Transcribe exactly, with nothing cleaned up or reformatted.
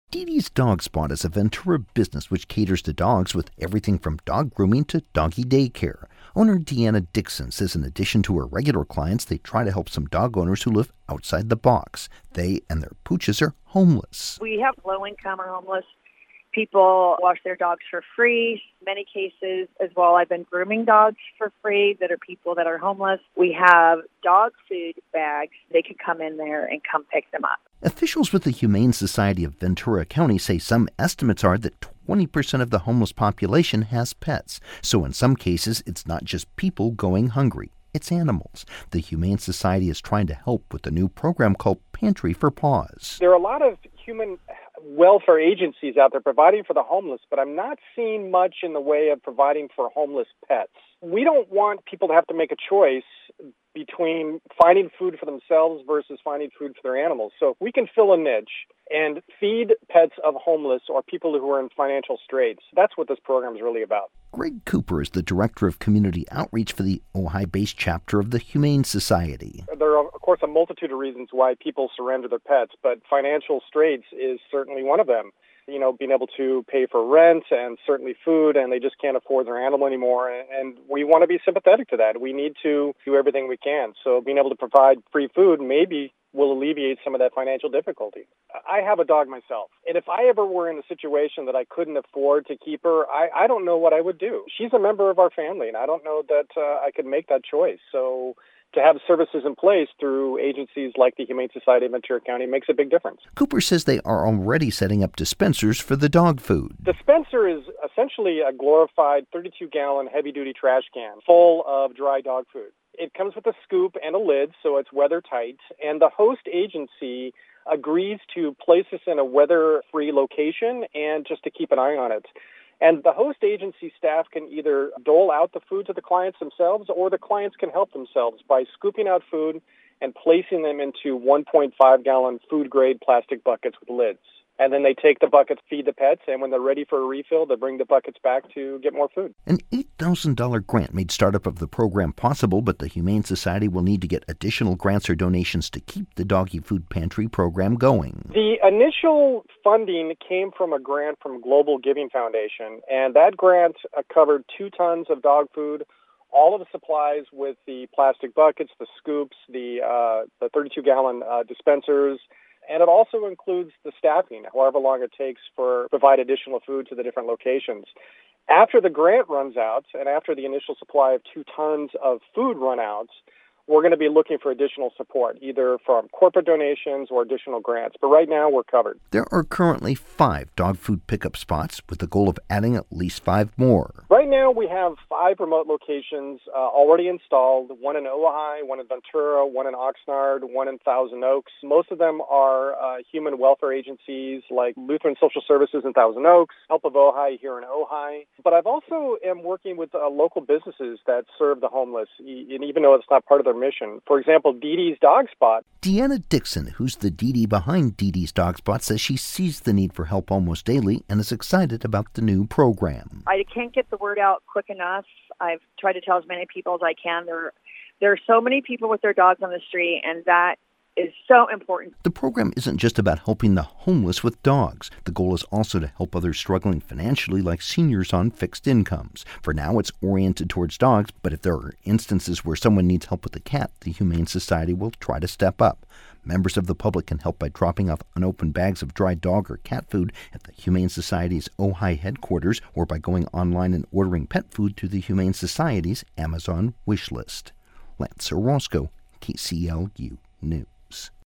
Dee Dee's Dog Spot is a Ventura business which caters to dogs with everything from dog grooming to doggy daycare. Owner Deanna Dixon says in addition to her regular clients, they try to help some dog owners who live outside the box. They and their pooches are homeless. We have low-income or homeless people wash their dogs for free. In many cases as well, I've been grooming dogs for free that are people that are homeless. We have dog food bags. They can come in there and come pick them up. Officials with the Humane Society of Ventura County say some estimates are that twenty percent of the homeless population has pets. So in some cases, it's not just people going hungry. It's animals. The Humane Society is trying to help with a new program called Pantry for Paws. There are a lot of human welfare agencies out there providing for the homeless, but I'm not seeing much in the way of providing for homeless pets. We don't want people to have to make a choice between finding food for themselves versus finding food for their animals. So if we can fill a niche and feed pets of homeless or people who are in financial straits, that's what this program is really about. Greg Cooper is the Director of Community Outreach for the Ojai-based chapter of the Humane Society. There are, of course, a multitude of reasons why people surrender their pets, but financial straits is certainly one of them. You know, being able to pay for rent and certainly food, and they just can't afford their animal anymore. And we want to be sympathetic to that. We need to do everything we can. So being able to provide free food maybe will alleviate some of that financial difficulty. I have a dog myself, and if I ever were in a situation that I couldn't afford to keep her, I, I don't know what I would do. She's a member of our family, and I don't know that uh, I could make that choice. So to have services in place through agencies like the Humane Society of Ventura County makes a big difference. Cooper says they are already setting up dispensers for the dog food. Dispenser is essentially a glorified thirty-two gallon heavy-duty trash can full of dry dog food. It comes with a scoop and a lid, so it's weather tight, and the host agency agrees to place this in a weather-free location and just to keep an eye on it. And the host agency staff can either dole out the food to the clients themselves, or the clients can help themselves by scooping out food and placing them into one point five gallon food-grade plastic buckets with lids. And then they take the buckets, feed the pets, and when they're ready for a refill, they bring the buckets back to get more food. An eight thousand dollars grant made startup of the program possible, but the Humane Society will need to get additional grants or donations to keep the doggy food pantry program going. The initial funding came from a grant from Global Giving Foundation, and that grant uh, covered two tons of dog food, all of the supplies with the plastic buckets, the scoops, the uh, the thirty-two gallon uh, dispensers, and it also includes the staffing, however long it takes for provide additional food to the different locations. After the grant runs out, and after the initial supply of two tons of food run out, we're going to be looking for additional support, either from corporate donations or additional grants. But right now, we're covered. There are currently five dog food pickup spots with the goal of adding at least five more. Right now, we have five remote locations uh, already installed, one in Ojai, one in Ventura, one in Oxnard, one in Thousand Oaks. Most of them are uh, human welfare agencies like Lutheran Social Services in Thousand Oaks, Help of Ojai here in Ojai. But I've also am working with uh, local businesses that serve the homeless, and even though it's not part of their mission. For example, Dee Dee's Dog Spot. Deanna Dixon, who's the Dee Dee behind Dee Dee's Dog Spot, says she sees the need for help almost daily and is excited about the new program. I can't get the word out quick enough. I've tried to tell as many people as I can. There, there are so many people with their dogs on the street, and that is so important. The program isn't just about helping the homeless with dogs. The goal is also to help others struggling financially, like seniors on fixed incomes. For now, it's oriented towards dogs, but if there are instances where someone needs help with a cat, the Humane Society will try to step up. Members of the public can help by dropping off unopened bags of dry dog or cat food at the Humane Society's Ojai headquarters, or by going online and ordering pet food through the Humane Society's Amazon wish list. Lance Orozco, K C L U News.